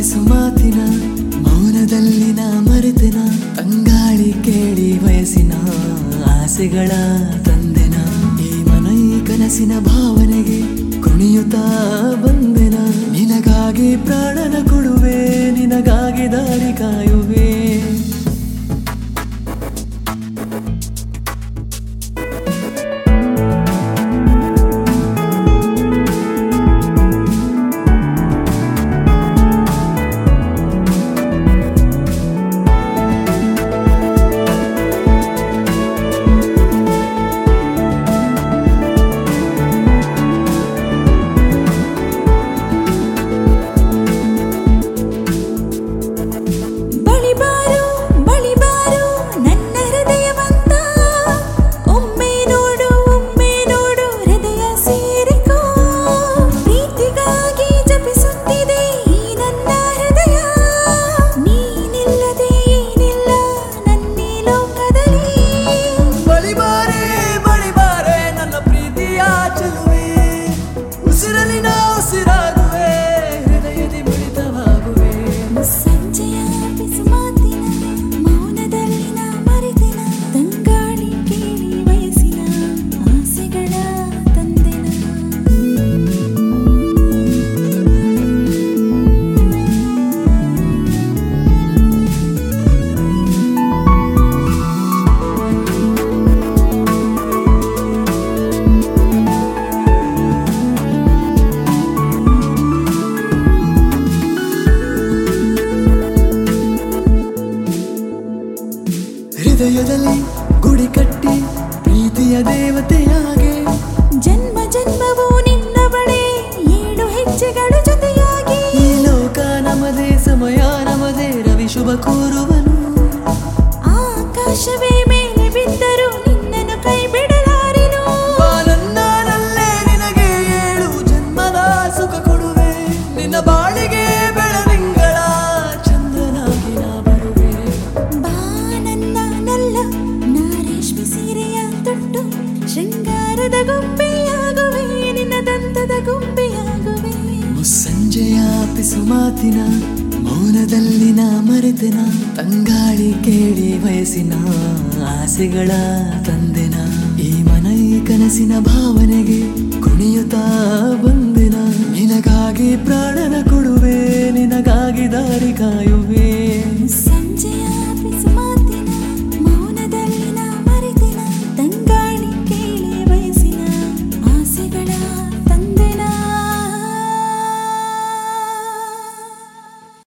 ಪಿಸು ಮಾತಿನ ಮೌನದಲ್ಲಿ ನಾ ಮರೆತೆನ ತಂಗಾಳಿ ಕೇಳಿ ವಯಸ್ಸಿನ ಆಸೆಗಳ ತಂದೆನ ಈ ಮನೈ ಕನಸಿನ ಭಾವನೆಗೆ ಕುಣಿಯುತ್ತಾ ಬಂದೆನ ನಿನಗಾಗಿ ಪ್ರಾಣನ ಕೊಡುವೆ ನಿನಗಾಗಿ ದಾರಿ ಕಾಯುವೆ ಹೃದಯದಲ್ಲಿ ಗುಡಿ ಕಟ್ಟಿ ಪ್ರೀತಿಯ ದೇವತೆಯಾಗೆ ಜನ್ಮ ಜನ್ಮವೂ ನಿನ್ನ ಬಳೆ 7 ಹೆಜ್ಜೆಗಳು ಜೊತೆಯಾಗಿ ಈ ಲೋಕ ನಮದೇ ಸಮಯ ನಮದೇ ರವಿ ಶುಭ ಕೋರುವನು ಆಕಾಶವೇ ಮೇಲೆ ಬಿದ್ದರೂ ನಿನ್ನನ್ನು ಕೈ ಬಿಡಲಾರೆನು ನನ್ನಲ್ಲೇ ನಿನಗೆ 7 ಜನ್ಮದ ಸುಖ ಕೊಡುವೆ ನಿನ್ನ ಬಾಳಿಗೆ ಬೆಳದಿಂಗಳ ಚಂದ್ರನಾಗಿ ನಾ ಬರುವೆ ನಾ ರೇಷ್ಮೆ ಸೀರೆಯ ತೊಟ್ಟು ಶೃಂಗಾರದ ಗೊಂಬೆಯಾಗುವೆ ನಿನ್ನ ದಂತದ ಗೊಂಬೆಯಾಗುವೆ ಸಂಜೆಯ ಪಿಸು ಮಾತಿನ ಮೌನದಲ್ಲಿ ನಾ ಮರೆತೆನ ತಂಗಾಳಿ ಕೇಳಿ ವಯಸ್ಸಿನ ಆಸೆಗಳ ತಂದೆನ ಈ ಮನೈ ಕನಸಿನ ಭಾವನೆಗೆ ಕುಣಿಯುತ್ತಾ ಬಂದೆನ ನಿನಗಾಗಿ ಪ್ರಾಣನ ಕೊಡುವೆ ನಿನಗಾಗಿ ದಾರಿ ಕಾಯುವೆ